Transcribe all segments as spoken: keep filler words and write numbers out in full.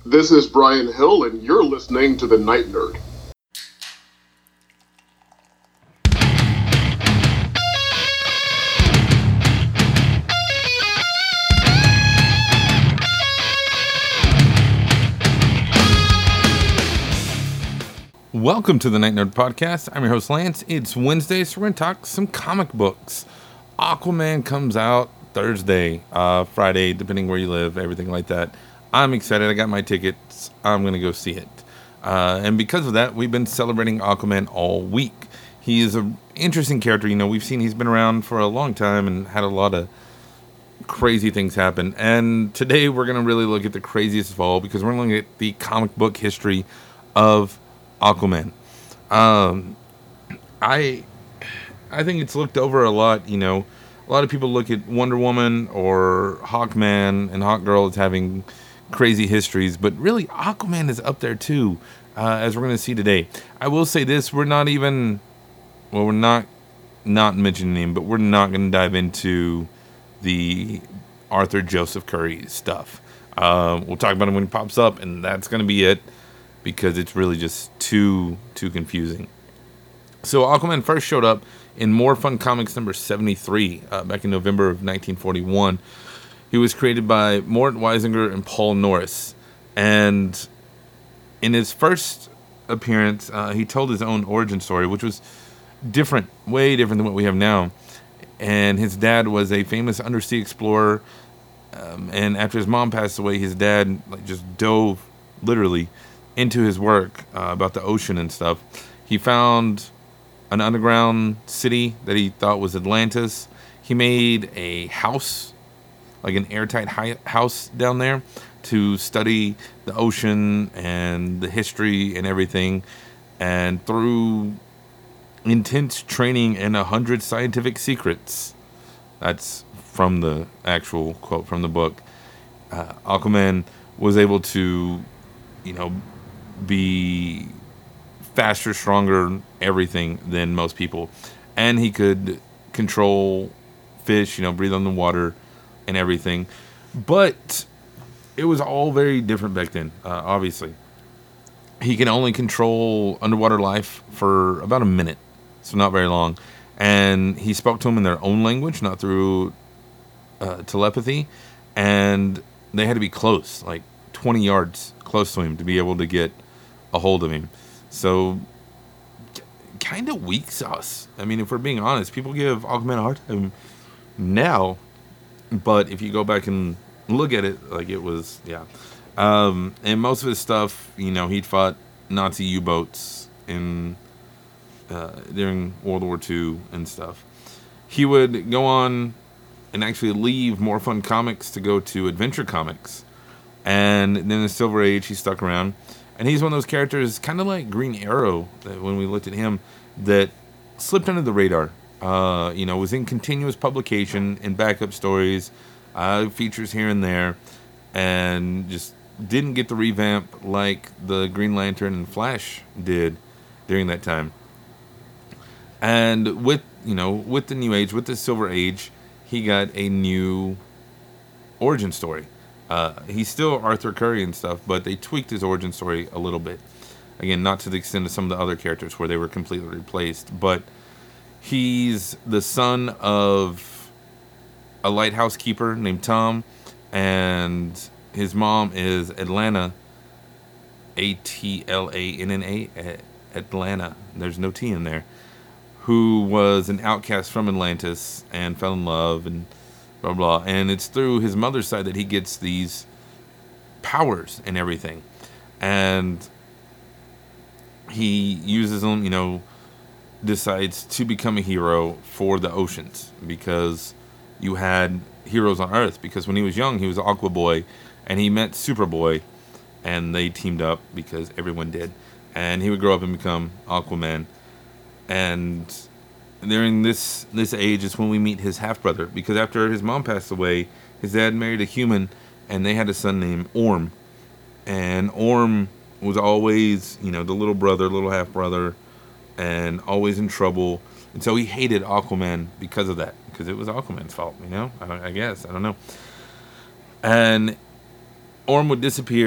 This is Brian Hill, and you're listening to The Night Nerd. Welcome to the Night Nerd Podcast. I'm your host, Lance. It's Wednesday, so we're going to talk some comic books. Aquaman comes out Thursday, uh, Friday, depending where you live, everything like that. I'm excited. I got my tickets. I'm going to go see it. Uh, and because of that, we've been celebrating Aquaman all week. He is an interesting character. You know, we've seen he's been around for a long time and had a lot of crazy things happen. And today we're going to really look at the craziest of all because we're going to look at the comic book history of Aquaman. Um, I I think it's looked over a lot. You know, a lot of people look at Wonder Woman or Hawkman and Hawkgirl as having crazy histories, but really Aquaman is up there too, uh, as we're going to see today. I will say this: we're not even, well, we're not not mentioning him, but we're not going to dive into the Arthur Joseph Curry stuff. Uh, we'll talk about him when he pops up, and that's going to be it. Because it's really just too too confusing. So Aquaman first showed up in More Fun Comics number seventy-three uh, back in November of nineteen forty-one. He was created by Mort Weisinger and Paul Norris. And in his first appearance, uh, he told his own origin story, which was different, way different than what we have now. And his dad was a famous undersea explorer. Um, and after his mom passed away, his dad like just dove, literally, into his work uh, about the ocean and stuff. He found an underground city that he thought was Atlantis. He made a house, like an airtight hi- house down there to study the ocean and the history and everything. And through intense training and a hundred scientific secrets, that's from the actual quote from the book, uh, Aquaman was able to, you know, be faster, stronger, everything than most people. And he could control fish, you know, breathe on the water and everything. But it was all very different back then, uh, obviously. He can only control underwater life for about a minute, so not very long. And he spoke to them in their own language, not through uh, telepathy. And they had to be close, like twenty yards close to him to be able to get a hold of him. So kind of weak sauce. I mean, if we're being honest, people give Aquaman a hard time now, but if you go back and look at it, like it was, yeah. Um, and most of his stuff, you know, he'd fought Nazi U-boats in uh, during World War Two and stuff. He would go on and actually leave More Fun Comics to go to Adventure Comics. And then in the Silver Age, he stuck around. And he's one of those characters, kind of like Green Arrow, that when we looked at him, that slipped under the radar. Uh, you know, was in continuous publication and backup stories, uh, features here and there, and just didn't get the revamp like the Green Lantern and Flash did during that time. And with, you know, with the New Age, with the Silver Age, he got a new origin story. Uh, he's still Arthur Curry and stuff, but they tweaked his origin story a little bit. Again, not to the extent of some of the other characters where they were completely replaced, but he's the son of a lighthouse keeper named Tom, and his mom is Atlanta, A T L A N N A, Atlanta, there's no T in there, who was an outcast from Atlantis and fell in love and blah, blah. And it's through his mother's side that he gets these powers and everything. And he uses them, you know, decides to become a hero for the oceans. Because you had heroes on Earth. Because when he was young, he was Aqua Boy. And he met Superboy. And they teamed up because everyone did. And he would grow up and become Aquaman. And during this this age is when we meet his half-brother, because after his mom passed away, his dad married a human, and they had a son named Orm. And Orm was always, you know, the little brother, little half-brother, and always in trouble. And so he hated Aquaman because of that, because it was Aquaman's fault, you know, I, I guess, I don't know. And Orm would disappear,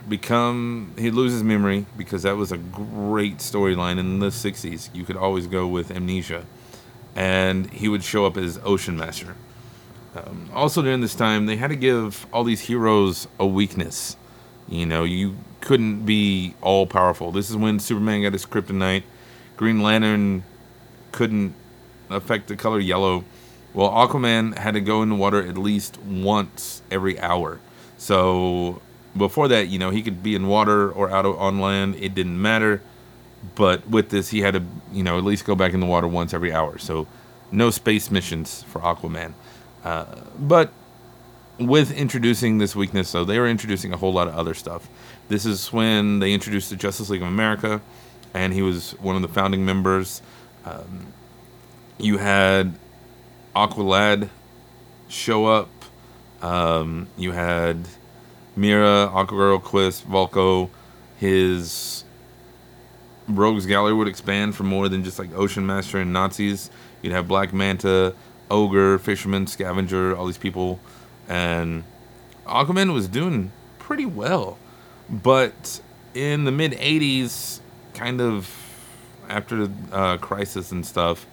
become he loses memory because that was a great storyline in the sixties. You could always go with Amnesia, and he would show up as Ocean Master. Um, also during this time, they had to give all these heroes a weakness. You know, you couldn't be all powerful. This is when Superman got his kryptonite. Green Lantern couldn't affect the color yellow. Well, Aquaman had to go in the water at least once every hour. So before that, you know, he could be in water or out on land. It didn't matter. But with this, he had to, you know, at least go back in the water once every hour. So no space missions for Aquaman. Uh, but with introducing this weakness, though, they were introducing a whole lot of other stuff. This is when they introduced the Justice League of America, and he was one of the founding members. Um, you had Aqualad show up. Um, you had Mira, Aquagirl, Quist, Volko. His Rogues Gallery would expand for more than just like Ocean Master and Nazis. You'd have Black Manta, Ogre, Fisherman, Scavenger, all these people. And Aquaman was doing pretty well. But in the mid eighties, kind of after uh, Crisis and stuff,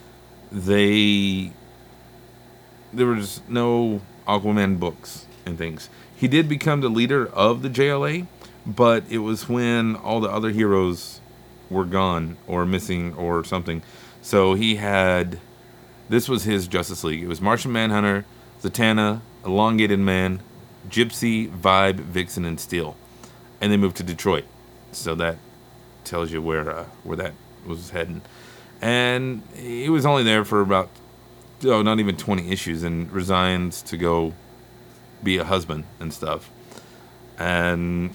they there was no Aquaman books and things. He did become the leader of the J L A, but it was when all the other heroes were gone or missing or something. So he had, this was his Justice League. It was Martian Manhunter, Zatanna, Elongated Man, Gypsy, Vibe, Vixen, and Steel. And they moved to Detroit. So that tells you where uh, where that was heading. And he was only there for about, oh, not even twenty issues, and resigns to go be a husband and stuff. And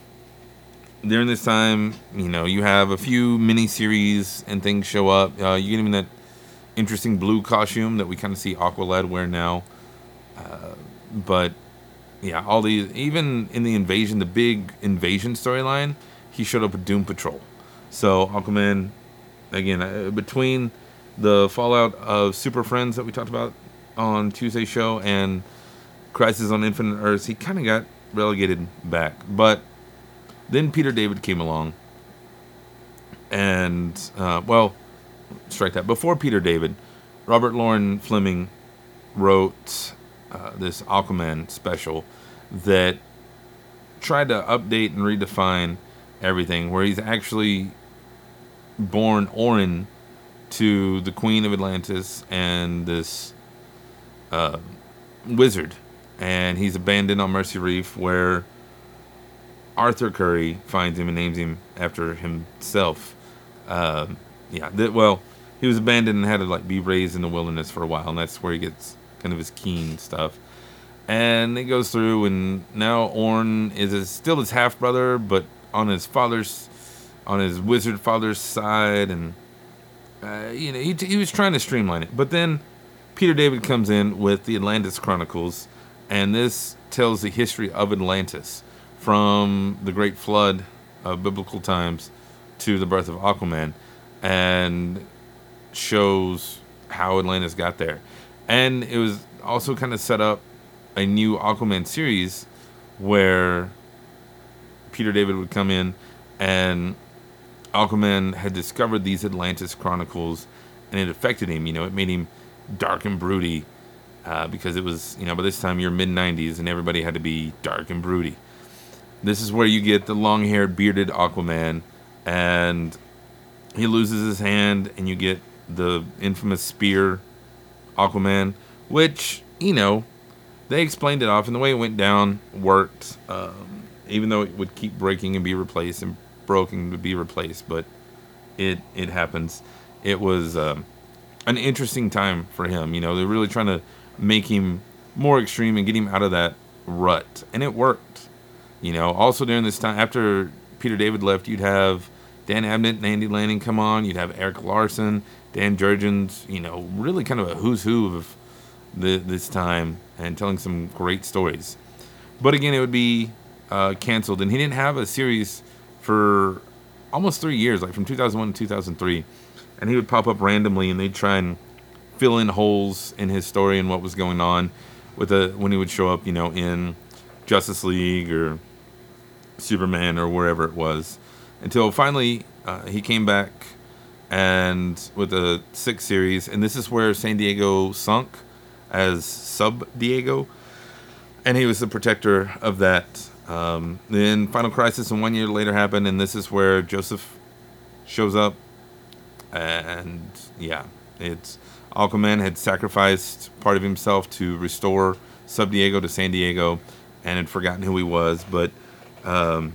during this time, you know, you have a few miniseries and things show up. Uh, you get even that interesting blue costume that we kind of see Aqualad wear now. Uh, but yeah, all these, even in the invasion, the big invasion storyline, he showed up with Doom Patrol. So Aquaman, again, uh, between the fallout of Super Friends that we talked about on Tuesday's show and Crisis on Infinite Earths, he kind of got relegated back. But then Peter David came along, and uh, well, strike that. Before Peter David, Robert Lauren Fleming wrote uh, this Aquaman special that tried to update and redefine everything, where he's actually born Orin to the Queen of Atlantis and this uh, wizard, and he's abandoned on Mercy Reef, where Arthur Curry finds him and names him after himself. Uh, yeah, th- well, he was abandoned and had to like be raised in the wilderness for a while, and that's where he gets kind of his keen stuff. And it goes through, and now Orn is his, still his half brother, but on his father's, on his wizard father's side, and uh, you know he he was trying to streamline it. But then Peter David comes in with the Atlantis Chronicles, and this tells the history of Atlantis, from the Great Flood of biblical times to the birth of Aquaman, and shows how Atlantis got there. And it was also kind of set up a new Aquaman series where Peter David would come in, and Aquaman had discovered these Atlantis Chronicles, and it affected him. You know, it made him dark and broody, uh, because it was, you know, by this time you're mid nineties and everybody had to be dark and broody. This is where you get the long-haired, bearded Aquaman, and he loses his hand, and you get the infamous spear Aquaman, which, you know, they explained it off, and the way it went down worked, um, even though it would keep breaking and be replaced, and broken to be replaced, but it it happens. It was um, an interesting time for him. You know, they're really trying to make him more extreme and get him out of that rut, and it worked. You know, also during this time, after Peter David left, you'd have Dan Abnett and Andy Lanning come on. You'd have Eric Larson, Dan Jurgens, you know, really kind of a who's who of the, this time, and telling some great stories. But again, it would be uh, canceled, and he didn't have a series for almost three years, like from two thousand one to two thousand three. And he would pop up randomly, and they'd try and fill in holes in his story and what was going on with a, when he would show up, you know, in Justice League or Superman or wherever it was, until finally uh, he came back and with the sixth series, and this is where San Diego sunk as Sub Diego, and he was the protector of that. Um, then Final Crisis and one year later happened, and this is where Joseph shows up, and yeah, it's Aquaman had sacrificed part of himself to restore Sub Diego to San Diego, and had forgotten who he was, but um,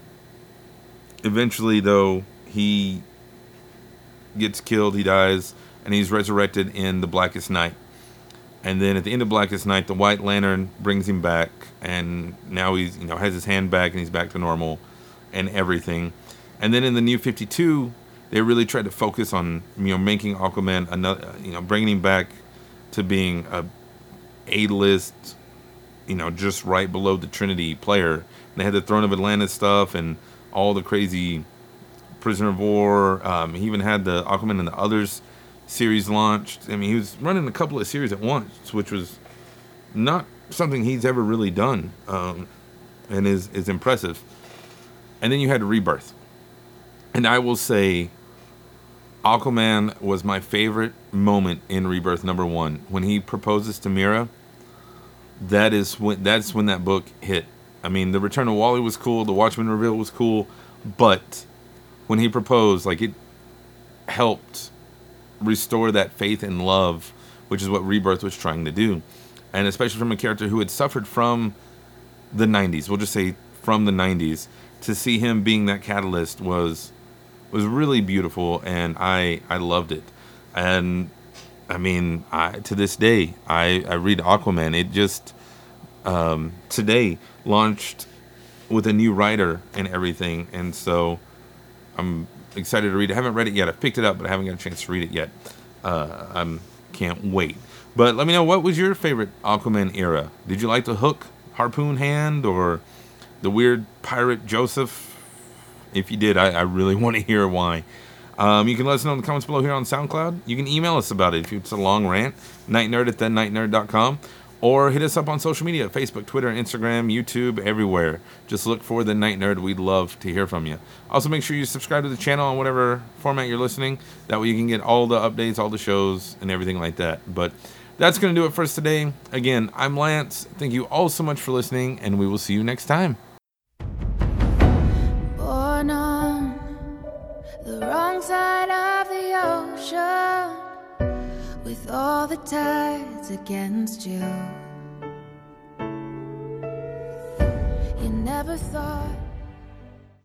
eventually, though, he gets killed, he dies, and he's resurrected in the Blackest Night. And then at the end of Blackest Night, the White Lantern brings him back, and now he's, you know, has his hand back, and he's back to normal, and everything. And then in the New fifty-two, they really tried to focus on, you know, making Aquaman another, you know, bringing him back to being a A-list, you know, just right below the Trinity player. And they had the Throne of Atlantis stuff and all the crazy Prisoner of War. Um, he even had the Aquaman and the Others series launched. I mean, he was running a couple of series at once, which was not something he's ever really done, um, and is is impressive. And then you had Rebirth, and I will say, Aquaman was my favorite moment in Rebirth number one when he proposes to Mira. That is when that's when that book hit. I mean, the Return of Wally was cool, the Watchmen reveal was cool, but when he proposed, like, it helped restore that faith and love, which is what Rebirth was trying to do. And especially from a character who had suffered from the nineties, we'll just say from the nineties, to see him being that catalyst was was really beautiful, and I I loved it. And I mean, I, to this day, I, I read Aquaman. It just um, today launched with a new writer and everything, and so I'm excited to read it. I haven't read it yet. I've picked it up, but I haven't got a chance to read it yet. Uh, I can't wait. But let me know, what was your favorite Aquaman era? Did you like the Hook harpoon hand or the weird pirate Joseph? If you did, I, I really want to hear why. Um, you can let us know in the comments below here on SoundCloud. You can email us about it if it's a long rant, nightnerd at the night nerd dot com. Or hit us up on social media, Facebook, Twitter, Instagram, YouTube, everywhere. Just look for The Night Nerd. We'd love to hear from you. Also, make sure you subscribe to the channel on whatever format you're listening. That way you can get all the updates, all the shows, and everything like that. But that's going to do it for us today. Again, I'm Lance. Thank you all so much for listening, and we will see you next time. Born on the wrong side of the ocean, with all the tides against you. You never thought